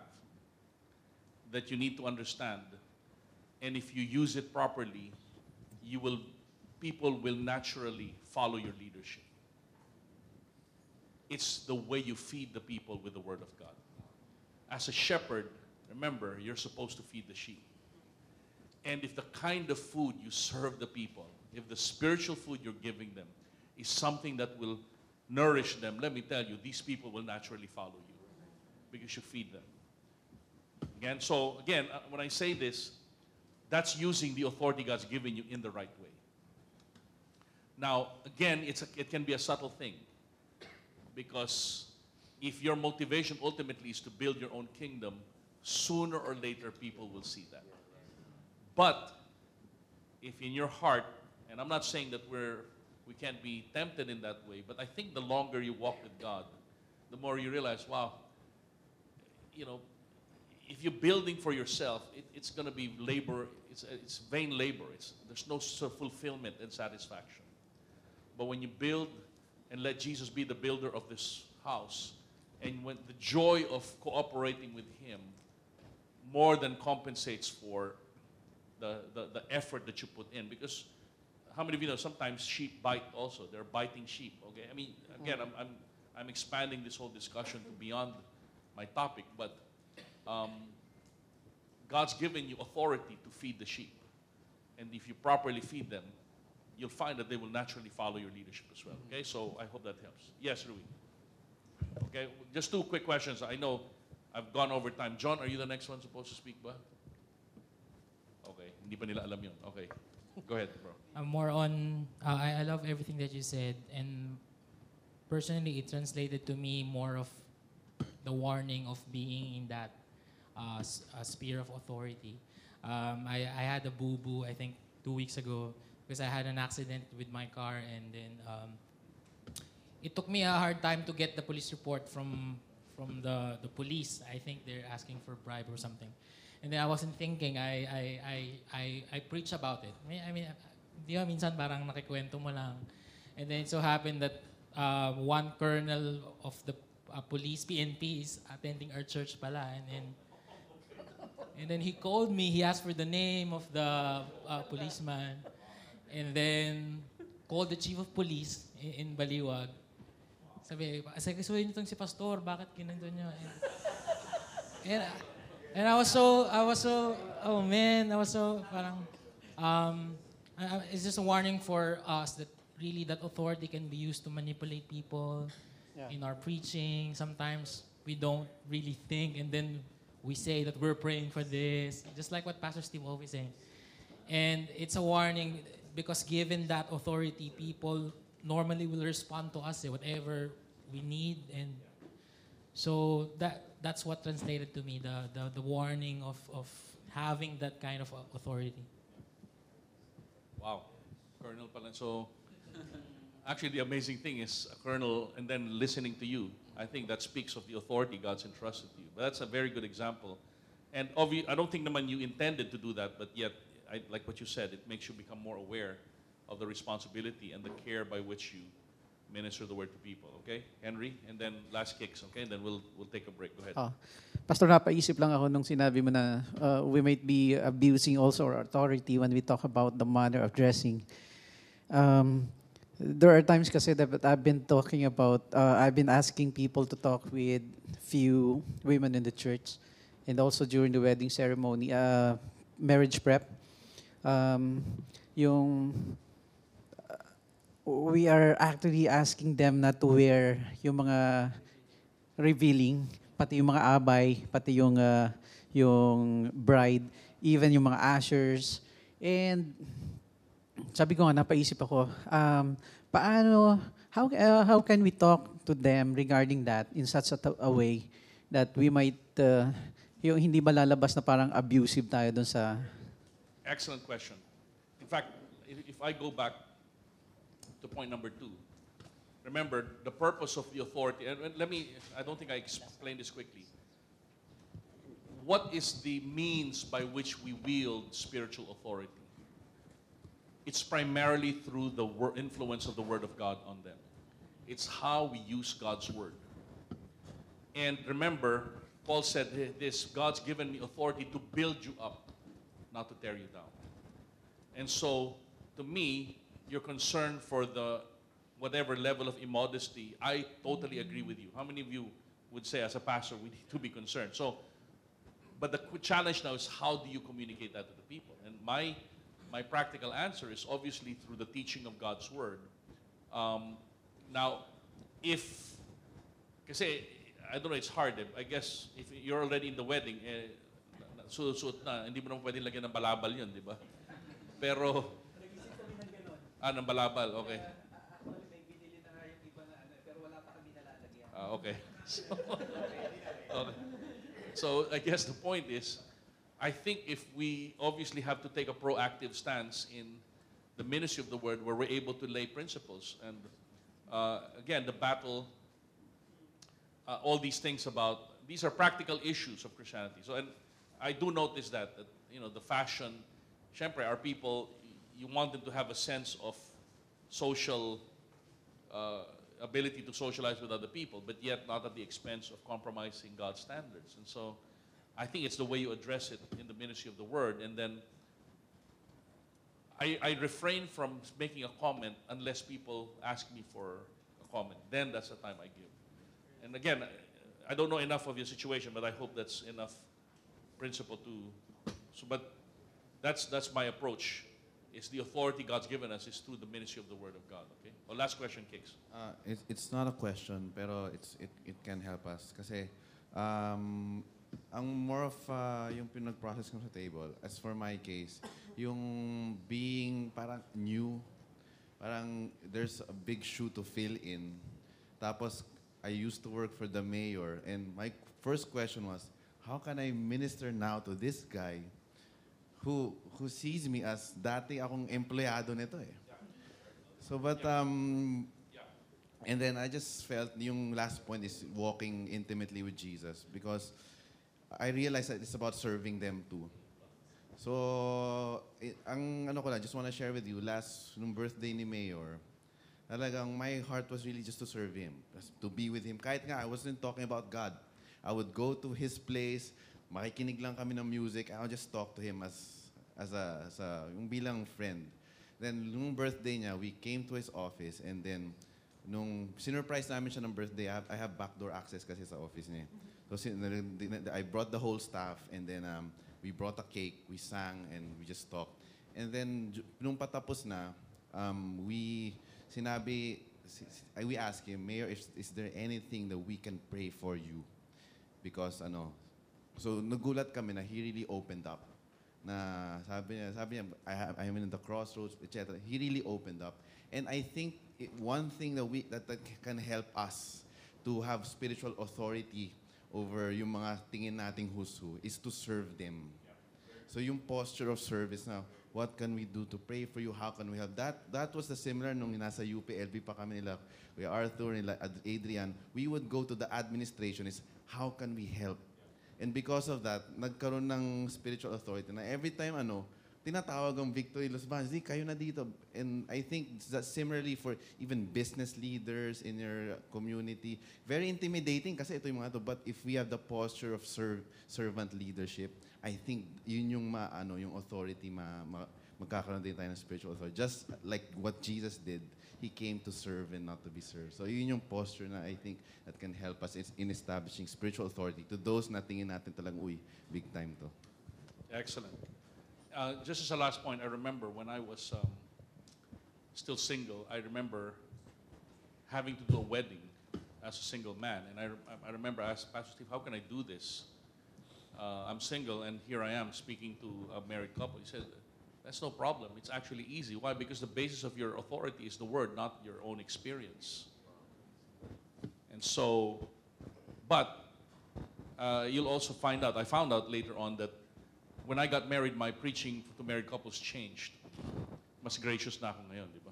[SPEAKER 2] that you need to understand, and if you use it properly, you will, people will naturally follow your leadership. It's the way you feed the people with the Word of God. As a shepherd, remember, you're supposed to feed the sheep. And if the kind of food you serve the people if the spiritual food you're giving them is something that will nourish them, let me tell you, these people will naturally follow you because you feed them. Again, so again, uh, when I say this, that's using the authority God's given you in the right way. Now, again, it's a, it can be a subtle thing because if your motivation ultimately is to build your own kingdom, sooner or later people will see that. But if in your heart, and I'm not saying that we're we can't be tempted in that way, but I think the longer you walk with God, the more you realize, wow, you know, if you're building for yourself, it, it's going to be labor. It's it's vain labor. It's there's no sort of fulfillment and satisfaction. But when you build and let Jesus be the builder of this house, and when the joy of cooperating with Him more than compensates for the, the, the effort that you put in. Because how many of you know sometimes sheep bite also? They're biting sheep, okay? I mean, again, I'm, I'm, I'm expanding this whole discussion to beyond my topic, but um, God's given you authority to feed the sheep. And if you properly feed them, you'll find that they will naturally follow your leadership as well. Okay, so I hope that helps. Yes, Rui. Okay, just two quick questions. I know I've gone over time. John, are you the next one supposed to speak ba? Okay, hindi pa nila alam yun. Okay, go ahead, bro.
[SPEAKER 5] Uh, more on, uh, I, I love everything that you said, and personally, it translated to me more of the warning of being in that uh, s- uh, sphere of authority. Um, I, I had a boo-boo, I think, two weeks ago, because I had an accident with my car, and then um, it took me a hard time to get the police report from from the, the police. I think they're asking for bribe or something. And then I wasn't thinking, I I I I, I preach about it. I mean, I mean, di ba minsan parang nakikwento mo lang. And then it so happened that uh, one colonel of the uh, police, P N P, is attending our church pala. And then and then he called me, he asked for the name of the uh, policeman. And then called the chief of police in, in Baliwag. Sabi, sabi, kasuhin niyo itong si Pastor, bakit ginanto niyo? And, and, and I was so, I was so, oh man, I was so, parang, um, I- I- it's just a warning for us that really that authority can be used to manipulate people in our preaching. Sometimes we don't really think, and then we say that we're praying for this, just like what Pastor Steve always saying. And it's a warning because given that authority, people normally will respond to us, eh, whatever we need. And so that that's what translated to me, the, the, the warning of, of having that kind of authority.
[SPEAKER 2] Wow, colonel pala. So actually the amazing thing is a colonel and then listening to you. I think that speaks of the authority God's entrusted to you. But that's a very good example. And obvi- I don't think naman you intended to do that, but yet, I, like what you said, it makes you become more aware of the responsibility and the care by which you minister the word to people. Okay, Henry, and then last kicks. Okay, and then we'll we'll take a break. Go ahead.
[SPEAKER 6] Ah, Pastor, napaisip lang ako nung sinabi mo na uh, we might be abusing also our authority when we talk about the manner of dressing. Um, there are times kasi that I've been talking about, uh, I've been asking people to talk with few women in the church and also during the wedding ceremony, uh, marriage prep. Um, yung uh, we are actually asking them not to wear yung mga revealing, pati yung mga abay, pati yung uh, yung bride, even yung mga ushers. And sabi ko nga, napaisip ako, um, paano, how, uh, how can we talk to them regarding that in such a, a way that we might, uh, yung hindi malalabas na parang abusive tayo dun sa...
[SPEAKER 2] Excellent question. In fact, if, if I go back to point number two, remember the purpose of the authority. And, and let me, I don't think I explained this quickly. What is the means by which we wield spiritual authority? It's primarily through the wor- influence of the Word of God on them. It's how we use God's Word. And remember, Paul said this, God's given me authority to build you up, not to tear you down. And so, to me, your concern for the whatever level of immodesty, I totally agree with you. How many of you would say, as a pastor, we need to be concerned? So, but the qu- challenge now is how do you communicate that to the people? And my my practical answer is obviously through the teaching of God's Word. Um, now, if, kasi, I don't know, it's hard. Eh. I guess if you're already in the wedding, eh, suot-suot na, hindi mo naman pwede lagyan ng balabal yun, di ba? Pero, ah, ng balabal, okay. Ah, okay. So, okay. So, I guess the point is, I think if we obviously have to take a proactive stance in the ministry of the Word where we're able to lay principles. And uh, again, the battle, uh, all these things about, these are practical issues of Christianity. So, and I do notice that, that you know, the fashion, syempre, our people, you want them to have a sense of social uh, ability to socialize with other people, but yet not at the expense of compromising God's standards. And so, I think it's the way you address it in the ministry of the Word. And then I, I refrain from making a comment unless people ask me for a comment. Then that's the time I give. And again, I don't know enough of your situation, but I hope that's enough principle to. So, but that's that's my approach. Is the authority God's given us is through the ministry of the Word of God. Okay. Well, last question, Kicks.
[SPEAKER 7] Uh, it, it's not a question, pero it's it it can help us kasi um, ang more of uh, yung pinag-process ko sa table. As for my case, yung being parang new, parang there's a big shoe to fill in. Tapos I used to work for the mayor, and my first question was, how can I minister now to this guy who who sees me as dati akong empleyado nito eh. So but um and then I just felt yung last point is walking intimately with Jesus because I realized that it's about serving them too. So it, ang ano ko lang, just want to share with you last nung birthday ni Mayor. Talagang my heart was really just to serve him, just to be with him. Kahit nga I wasn't talking about God. I would go to his place, makikinig lang kami ng music, and I'll just talk to him as as a, as a yung bilang friend. Then, nung birthday niya, we came to his office, and then, nung sinurprise namin siya ng birthday, I have, I have backdoor access kasi sa office niya. So, sin- I brought the whole staff, and then um, we brought a cake, we sang, and we just talked. And then, j- nung patapos na, um, we, sinabi, si- si- we asked him, Mayor, is, is there anything that we can pray for you? Because, ano, so nagulat kami na he really opened up. Na sabi niya, sabi niya, I have, I'm in the crossroads, et cetera. He really opened up. And I think it, one thing that we that, that can help us to have spiritual authority over yung mga tingin nating husu is to serve them. So yung posture of service now, what can we do to pray for you? How can we help? That that was the similar nung nasa U P L B pa kami nila, Kuya Arthur, nila Ad- Adrian. We would go to the administration is, how can we help? And because of that, nagkaroon ng spiritual authority na every time ano, tinatawag ang Victory Los Baños, "Di, kayo na dito." And I think that similarly for even business leaders in your community, very intimidating kasi ito yung mga to. But if we have the posture of serve, servant leadership, I think yun yung ma, ano, yung authority ma, ma, magkakaroon din tayo ng spiritual authority. Just like what Jesus did, He came to serve and not to be served. So yun yung posture na I think that can help us in establishing spiritual authority to those na tingin natin talagang, uy, big time to.
[SPEAKER 2] Excellent. Uh, just as a last point, I remember when I was um, still single, I remember having to do a wedding as a single man. And I, I remember I asked Pastor Steve, how can I do this? Uh, I'm single, and here I am speaking to a married couple. He said, that's no problem. It's actually easy. Why? Because the basis of your authority is the Word, not your own experience. And so, but uh, you'll also find out, I found out later on that when I got married, my preaching to married couples changed. Mas gracious na ako ngayon, di ba?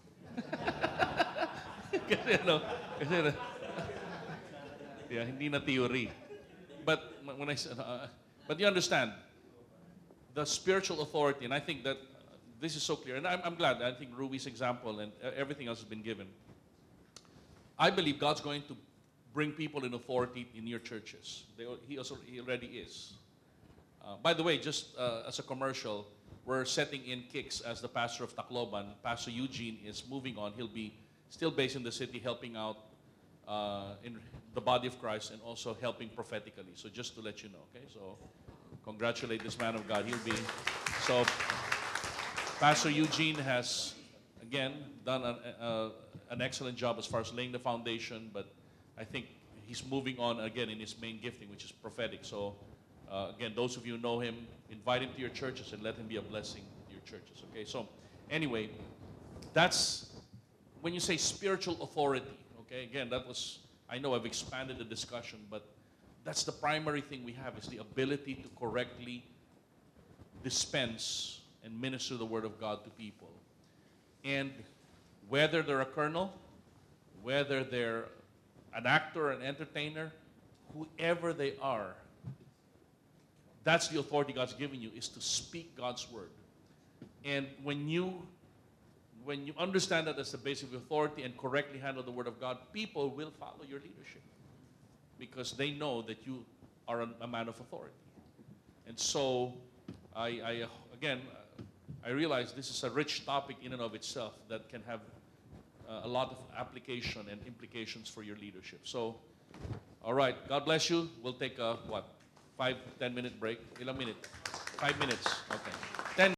[SPEAKER 2] Kasi ano, kasi ano, yeah, hindi na theory. But when I said, uh, but you understand, the spiritual authority, and I think that this is so clear, and I'm, I'm glad, I think Ruby's example and uh, everything else has been given. I believe God's going to bring people in authority in your churches. They, he, also, he already is. Uh, by the way, just uh, as a commercial, we're setting in Kicks as the pastor of Tacloban. Pastor Eugene is moving on. He'll be still based in the city, helping out uh, in the body of Christ and also helping prophetically. So just to let you know, okay? So congratulate this man of God. He'll be, so Pastor Eugene has, again, done an, uh, an excellent job as far as laying the foundation, but I think he's moving on again in his main gifting, which is prophetic. So, uh, again, those of you who know him, invite him to your churches and let him be a blessing to your churches. Okay, so anyway, that's when you say spiritual authority. Okay, again, that was, I know I've expanded the discussion, but that's the primary thing we have, is the ability to correctly dispense and minister the word of God to people. And whether they're a colonel, whether they're an actor, an entertainer, whoever they are, that's the authority God's given you, is to speak God's word. And when you when you understand that as the basic authority and correctly handle the word of God, people will follow your leadership because they know that you are a, a man of authority. And so, I, I uh, again, uh, I realize this is a rich topic in and of itself that can have uh, a lot of application and implications for your leadership. So, all right, God bless you. We'll take a, what, five, ten minute break? Ilang minute? Five minutes. Okay. Ten